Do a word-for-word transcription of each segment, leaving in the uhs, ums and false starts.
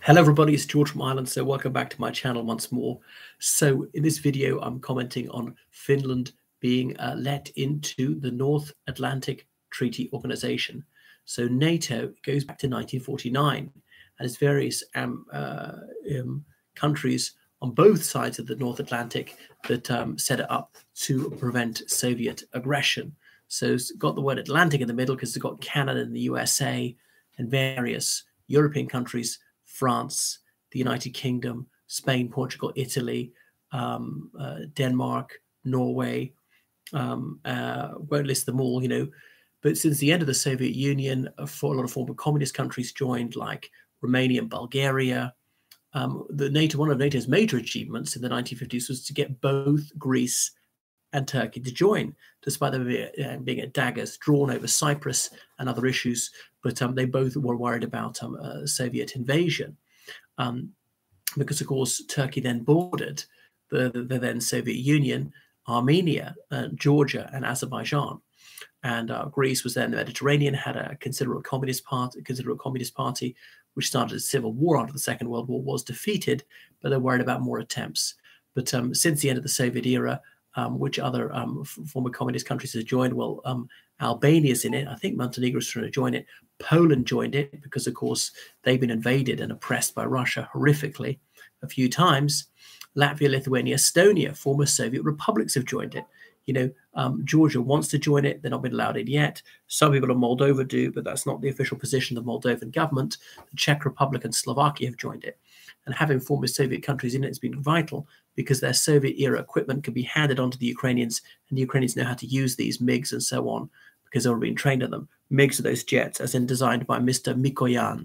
Hello everybody, it's George from Ireland, so welcome back to my channel once more. So in this video I'm commenting on Finland being uh, let into the North Atlantic Treaty Organization. So NATO goes back to nineteen forty-nine, and it's various um, uh, um, countries on both sides of the North Atlantic that um, set it up to prevent Soviet aggression. So it's got the word Atlantic in the middle because it's got Canada and the U S A and various European countries, France, the United Kingdom, Spain, Portugal, Italy, um, uh, Denmark, Norway. Um, uh, won't list them all, you know. But since the end of the Soviet Union, uh, for a lot of former communist countries joined, like Romania and Bulgaria. Um, the NATO, one of NATO's major achievements in the nineteen fifties was to get both Greece and Turkey to join, despite them being, uh, being at daggers drawn over Cyprus and other issues. But um, they both were worried about um, uh, Soviet invasion, um, because, of course, Turkey then bordered the, the, the then Soviet Union, Armenia, uh, Georgia, and Azerbaijan. And uh, Greece was then the Mediterranean, had a considerable communist party, considerable communist party, which started a civil war after the Second World War, was defeated, but they're worried about more attempts. But um, since the end of the Soviet era, um, which other um, former communist countries have joined? Well, um, Albania's in it. I think Montenegro's trying to join it. Poland joined it because, of course, they've been invaded and oppressed by Russia horrifically a few times. Latvia, Lithuania, Estonia, former Soviet republics have joined it. You know, um, Georgia wants to join it. They're not been allowed in yet. Some people in Moldova do, but that's not the official position of the Moldovan government. The Czech Republic and Slovakia have joined it. And having former Soviet countries in it has been vital because their Soviet-era equipment can be handed on to the Ukrainians, and the Ukrainians know how to use these MiGs and so on because they've already been trained on them. MiGs are those jets, as in designed by Mister Mikoyan,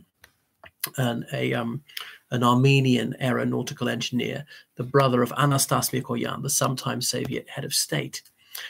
and a um, an Armenian aeronautical engineer, the brother of Anastas Mikoyan, the sometime Soviet head of state.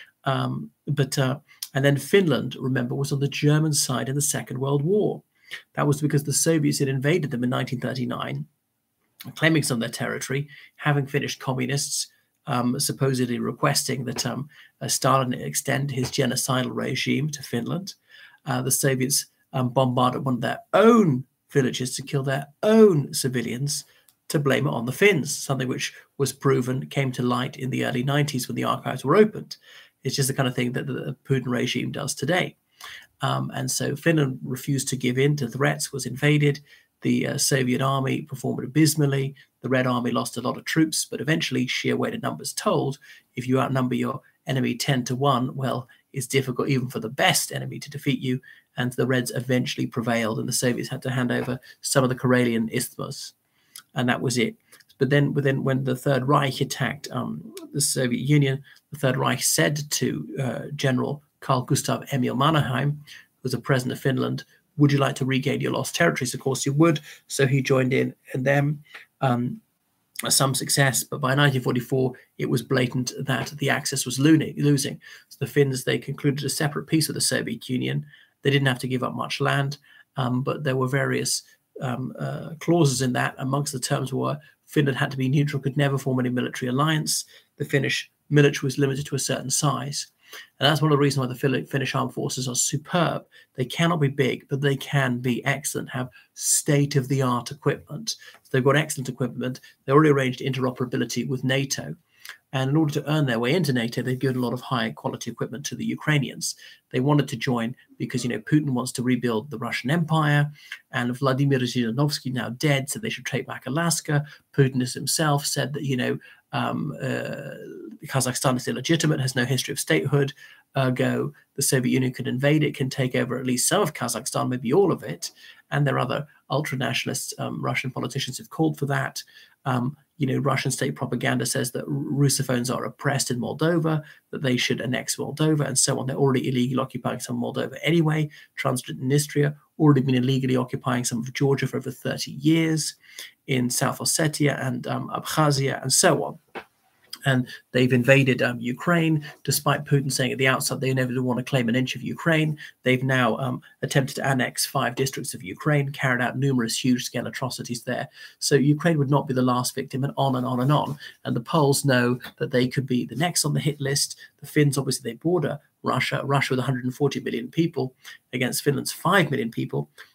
Um, but uh, and then Finland, remember, was on the German side in the Second World War. That was because the Soviets had invaded them in nineteen thirty-nine, claiming some of their territory, having finished communists, um, supposedly requesting that um, uh, Stalin extend his genocidal regime to Finland. Uh, the Soviets um, bombarded one of their own villages to kill their own civilians, to blame it on the Finns, something which was proven, came to light in the early nineties when the archives were opened. It's just the kind of thing that the Putin regime does today. Um, and so Finland refused to give in to threats, was invaded. The uh, Soviet army performed abysmally. The Red Army lost a lot of troops, but eventually, sheer weight of numbers told, if you outnumber your enemy ten to one, well, it's difficult even for the best enemy to defeat you. And the Reds eventually prevailed, and the Soviets had to hand over some of the Karelian isthmus. And that was it. But then within, when the Third Reich attacked um, the Soviet Union, the Third Reich said to uh, General Carl Gustav Emil Mannerheim, who was the president of Finland, would you like to regain your lost territories? Of course you would. So he joined in, and then um, some success. But by nineteen forty-four, it was blatant that the Axis was losing. So the Finns, they concluded a separate peace with the Soviet Union. They didn't have to give up much land, um, but there were various um, uh, clauses in that. Amongst the terms were Finland had to be neutral, could never form any military alliance. The Finnish military was limited to a certain size. And that's one of the reasons why the Finnish armed forces are superb. They cannot be big, but they can be excellent, have state-of-the-art equipment. So they've got excellent equipment. They already arranged interoperability with NATO. And in order to earn their way into NATO, they've given a lot of high-quality equipment to the Ukrainians. They wanted to join because, you know, Putin wants to rebuild the Russian Empire, and Vladimir Zhirinovsky now dead, so they should take back Alaska. Putin himself said that, you know, um, uh, Kazakhstan is illegitimate, has no history of statehood. Ergo, the Soviet Union could invade it, can take over at least some of Kazakhstan, maybe all of it. And there are other ultra-nationalist um, Russian politicians who've called for that. Um, you know, Russian state propaganda says that Russophones are oppressed in Moldova, that they should annex Moldova, and so on. They're already illegally occupying some of Moldova anyway. Transnistria already been illegally occupying some of Georgia for over thirty years, in South Ossetia and um, Abkhazia, and so on. And they've invaded um, Ukraine, despite Putin saying at the outset they never want to claim an inch of Ukraine. They've now um, attempted to annex five districts of Ukraine, carried out numerous huge-scale atrocities there. So Ukraine would not be the last victim, and on and on and on. And the Poles know that they could be the next on the hit list. The Finns, obviously, they border Russia, Russia with one hundred forty million people against Finland's five million people.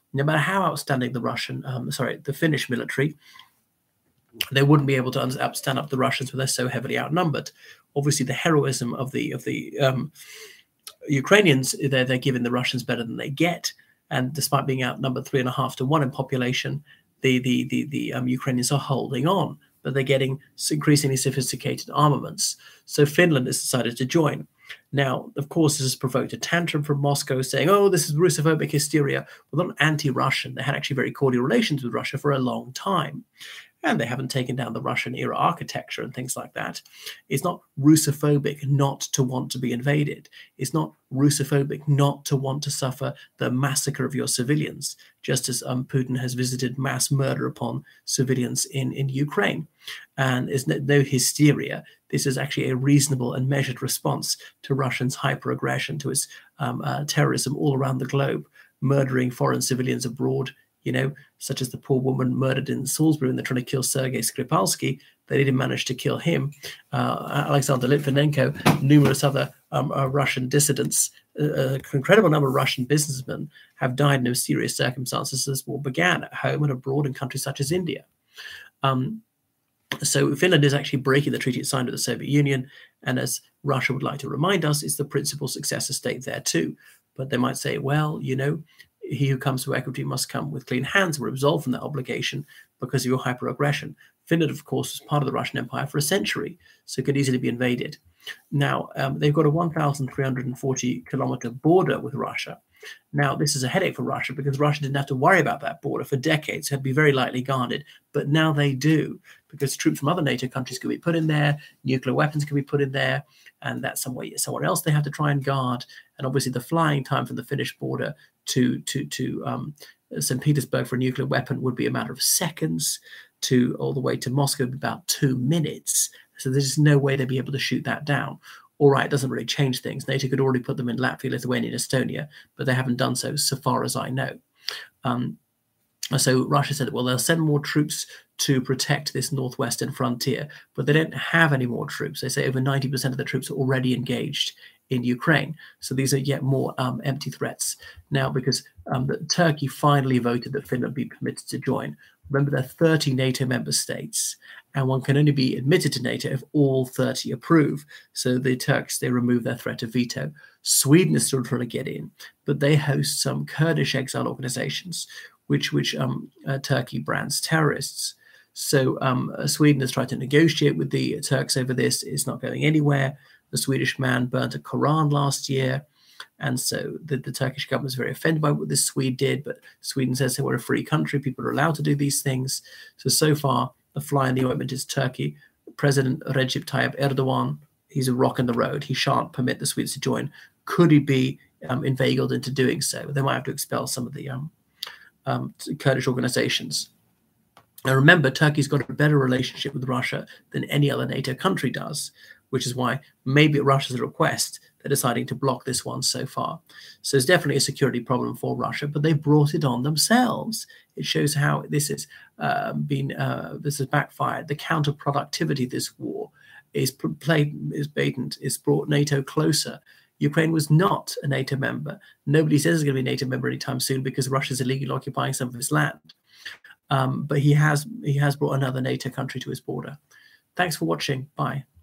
no matter how outstanding the Russian, um, sorry, the Finnish military, they wouldn't be able to stand up the Russians when they're so heavily outnumbered. Obviously, the heroism of the of the um, Ukrainians, they're, they're giving the Russians better than they get. And despite being outnumbered three and a half to one in population, the the the, the um, Ukrainians are holding on, but they're getting increasingly sophisticated armaments. So Finland has decided to join. Now, of course, this has provoked a tantrum from Moscow saying, oh, this is Russophobic hysteria. Well, not anti-Russian. They had actually very cordial relations with Russia for a long time. And they haven't taken down the Russian era architecture and things like that. It's not Russophobic not to want to be invaded. It's not Russophobic not to want to suffer the massacre of your civilians, just as um, Putin has visited mass murder upon civilians in, in Ukraine. And there's no, no hysteria. This is actually a reasonable and measured response to Russians' hyper-aggression, to its um, uh, terrorism all around the globe, murdering foreign civilians abroad, you know, such as the poor woman murdered in Salisbury when they're trying to kill Sergei Skripalsky. They didn't manage to kill him. Uh, Alexander Litvinenko, numerous other um, uh, Russian dissidents, uh, an incredible number of Russian businessmen have died in mysterious circumstances as this war began at home and abroad in countries such as India. Um, so Finland is actually breaking the treaty it signed with the Soviet Union. And as Russia would like to remind us, it's the principal successor state there too. But they might say, well, you know, he who comes to equity must come with clean hands. We're absolved from that obligation because of your hyper-aggression. Finland, of course, was part of the Russian Empire for a century, so it could easily be invaded. Now, um, they've got a one thousand three hundred forty kilometer border with Russia. Now, this is a headache for Russia because Russia didn't have to worry about that border for decades. It had to be very lightly guarded. But now they do, because troops from other NATO countries can be put in there, nuclear weapons can be put in there, and that's somewhere, somewhere else they have to try and guard. And obviously the flying time from the Finnish border to, to, to um, Saint Petersburg for a nuclear weapon would be a matter of seconds, to all the way to Moscow about two minutes. So there's no way they'd be able to shoot that down. All right, it doesn't really change things. NATO could already put them in Latvia, Lithuania, and Estonia, but they haven't done so, so far as I know. Um, so Russia said, well, they'll send more troops to protect this northwestern frontier, but they don't have any more troops. They say over ninety percent of the troops are already engaged in Ukraine. So these are yet more um, empty threats. Now, because um, the, Turkey finally voted that Finland be permitted to join. Remember, there are thirty NATO member states, and one can only be admitted to NATO if all thirty approve. So the Turks, they remove their threat of veto. Sweden is still trying to get in, but they host some Kurdish exile organizations, which, which um, uh, Turkey brands terrorists. So um, uh, Sweden has tried to negotiate with the Turks over this. It's not going anywhere. The Swedish man burnt a Quran last year. And so the, the Turkish government is very offended by what this Swede did, but Sweden says they we're a free country. People are allowed to do these things. So, so far, the fly in the ointment is Turkey. President Recep Tayyip Erdogan, he's a rock in the road. He shan't permit the Swedes to join. Could he be um, inveigled into doing so? They might have to expel some of the um, um, Kurdish organizations. Now, remember, Turkey's got a better relationship with Russia than any other NATO country does, which is why maybe at Russia's request, they're deciding to block this one so far. So it's definitely a security problem for Russia, but they brought it on themselves. It shows how this has uh, been, uh, this has backfired. The counterproductivity of this war is played, is blatant, is brought NATO closer. Ukraine was not a NATO member. Nobody says it's going to be a NATO member anytime soon because Russia's illegally occupying some of its land. Um, but he has, he has brought another NATO country to his border. Thanks for watching. Bye.